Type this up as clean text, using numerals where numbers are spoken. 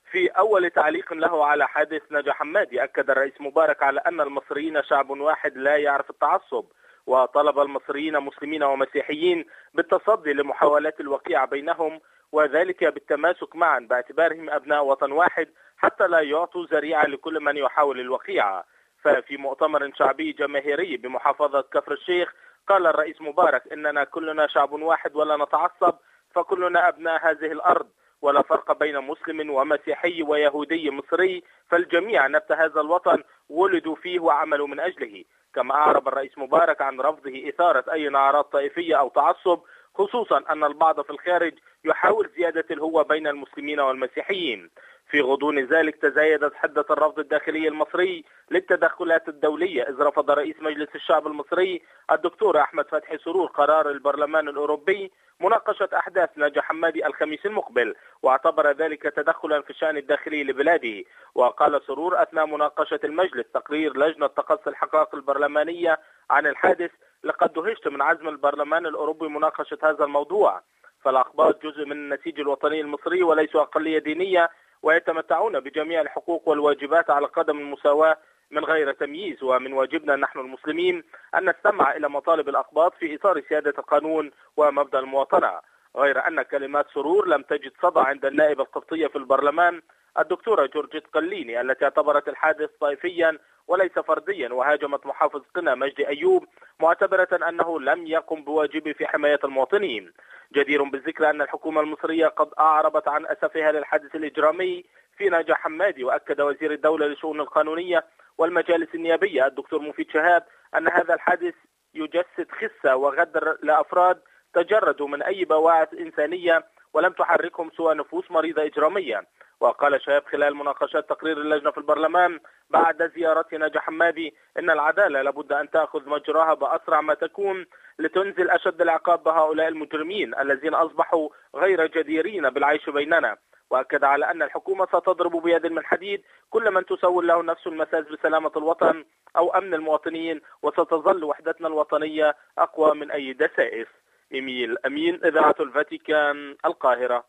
في أول تعليق له على حادث نجا حمادي، أكد الرئيس مبارك على أن المصريين شعب واحد لا يعرف التعصب، وطلب المصريين مسلمين ومسيحيين بالتصدي لمحاولات الوقيعة بينهم، وذلك بالتماسك معا باعتبارهم أبناء وطن واحد حتى لا يعطوا ذريعة لكل من يحاول الوقيعة. ففي مؤتمر شعبي جماهيري بمحافظة كفر الشيخ قال الرئيس مبارك: إننا كلنا شعب واحد ولا نتعصب، فكلنا أبناء هذه الأرض، ولا فرق بين مسلم ومسيحي ويهودي مصري، فالجميع نبت هذا الوطن ولدوا فيه وعملوا من أجله. كما أعرب الرئيس مبارك عن رفضه إثارة أي نعرات طائفية أو تعصب، خصوصا أن البعض في الخارج يحاول زيادة الهوة بين المسلمين والمسيحيين. في غضون ذلك تزايدت حدة الرفض الداخلي المصري للتدخلات الدولية، إذ رفض رئيس مجلس الشعب المصري الدكتور أحمد فتحي سرور قرار البرلمان الأوروبي مناقشة أحداث نجا حمادي الخميس المقبل، واعتبر ذلك تدخلا في الشأن الداخلي لبلاده. وقال سرور أثناء مناقشة المجلس تقرير لجنة تقصي الحقائق البرلمانية عن الحادث: لقد دهشت من عزم البرلمان الأوروبي مناقشة هذا الموضوع، فالأقباط جزء من النسيج الوطني المصري وليسوا أقلية دينية، ويتمتعون بجميع الحقوق والواجبات على قدم المساواة من غير تمييز. ومن واجبنا نحن المسلمين أن نستمع إلى مطالب الأقباط في إطار سيادة القانون ومبدأ المواطنة. غير أن كلمات سرور لم تجد صدى عند النائب القبطية في البرلمان الدكتورة جورجيت قليني، التي اعتبرت الحادث طائفيا وليس فرديا، وهاجمت محافظ قنا مجدي أيوب معتبرة أنه لم يقم بواجبه في حماية المواطنين. جدير بالذكر أن الحكومة المصرية قد أعربت عن أسفها للحادث الإجرامي في نجا حمادي، وأكد وزير الدولة للشؤون القانونية والمجالس النيابية الدكتور مفيد شهاب أن هذا الحادث يجسد خسة وغدر لأفراد تجردوا من أي بواعث إنسانية ولم تحركهم سوى نفوس مريضة إجرامية. وقال شهاب خلال مناقشات تقرير اللجنة في البرلمان بعد زيارة نجا حمادي إن العدالة لابد أن تأخذ مجراها بأسرع ما تكون لتنزل أشد العقاب بهؤلاء المجرمين الذين أصبحوا غير جديرين بالعيش بيننا. وأكد على أن الحكومة ستضرب بيد من حديد كل من تسول له نفس المساس بسلامة الوطن أو أمن المواطنين، وستظل وحدتنا الوطنية أقوى من أي دسائس. إيميل أمين، إذاعة الفاتيكان، القاهرة.